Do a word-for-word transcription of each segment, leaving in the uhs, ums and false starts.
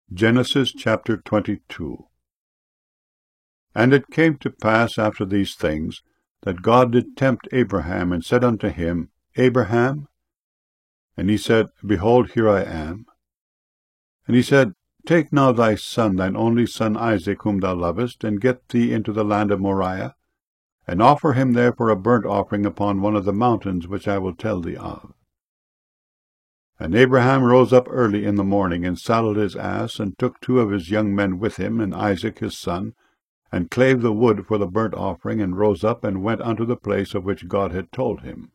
Genesis chapter twenty-two. And it came to pass after these things, that God did tempt Abraham, and said unto him, Abraham? And he said, Behold, here I am. And he said, Take now thy son, thine only son Isaac, whom thou lovest, and get thee into the land of Moriah, and offer him there for a burnt offering upon one of the mountains which I will tell thee of. And Abraham rose up early in the morning, and saddled his ass, and took two of his young men with him, and Isaac his son, and clave the wood for the burnt offering, and rose up, and went unto the place of which God had told him.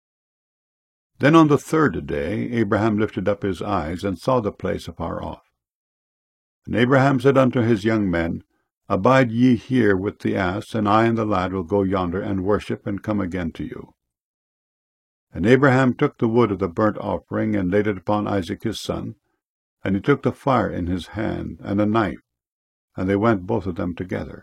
Then on the third day Abraham lifted up his eyes, and saw the place afar off. And Abraham said unto his young men, Abide ye here with the ass, and I and the lad will go yonder, and worship, and come again to you. And Abraham took the wood of the burnt offering, and laid it upon Isaac his son, and he took the fire in his hand, and a knife, and they went both of them together.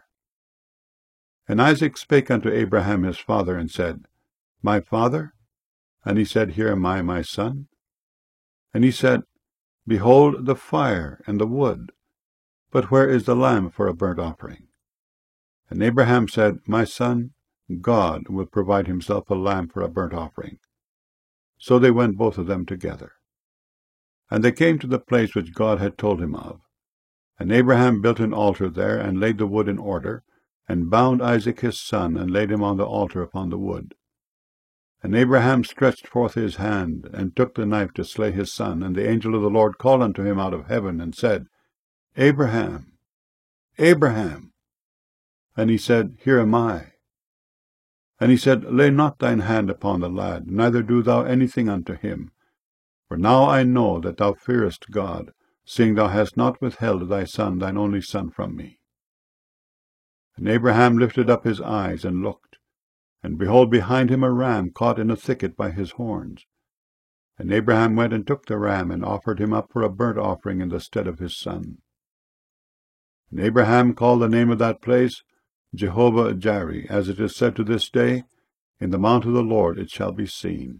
And Isaac spake unto Abraham his father, and said, My father? And he said, Here am I, my son. And he said, Behold the fire and the wood, but where is the lamb for a burnt offering? And Abraham said, My son, God will provide himself a lamb for a burnt offering. So they went both of them together. And they came to the place which God had told him of. And Abraham built an altar there, and laid the wood in order, and bound Isaac his son, and laid him on the altar upon the wood. And Abraham stretched forth his hand, and took the knife to slay his son. And the angel of the Lord called unto him out of heaven, and said, Abraham, Abraham. And he said, Here am I. And he said, Lay not thine hand upon the lad, neither do thou anything unto him. For now I know that thou fearest God, seeing thou hast not withheld thy son, thine only son, from me. And Abraham lifted up his eyes, and looked, and behold, behind him a ram caught in a thicket by his horns. And Abraham went and took the ram, and offered him up for a burnt offering in the stead of his son. And Abraham called the name of that place Jehovah-Jireh, as it is said to this day, In the mount of the Lord it shall be seen.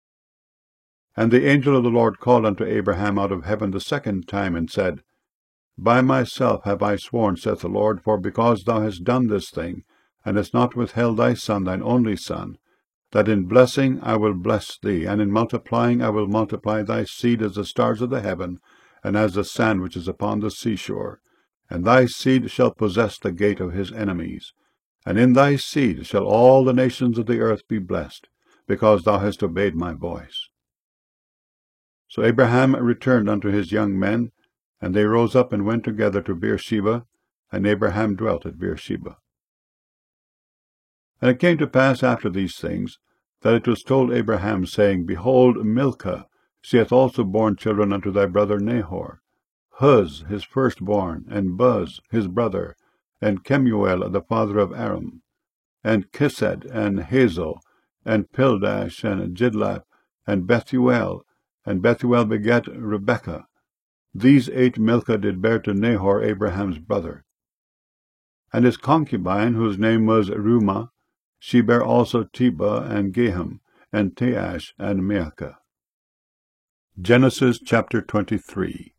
And the angel of the Lord called unto Abraham out of heaven the second time, and said, By myself have I sworn, saith the Lord, for because thou hast done this thing, and hast not withheld thy son, thine only son, that in blessing I will bless thee, and in multiplying I will multiply thy seed as the stars of the heaven, and as the sand which is upon the seashore. And thy seed shall possess the gate of his enemies. And in thy seed shall all the nations of the earth be blessed, because thou hast obeyed my voice. So Abraham returned unto his young men, and they rose up and went together to Beersheba, and Abraham dwelt at Beersheba. And it came to pass after these things, that it was told Abraham, saying, Behold, Milcah, she hath also borne children unto thy brother Nahor, Huz his firstborn, and Buz his brother, and Kemuel the father of Aram, and Kesed, and Hazo, and Pildash, and Jidlaph, and Bethuel, and Bethuel begat Rebekah. These eight Milcah did bear to Nahor, Abraham's brother. And his concubine, whose name was Reumah, she bare also Tebah, and Gaham, and Taash, and Maacah. Genesis chapter twenty-three.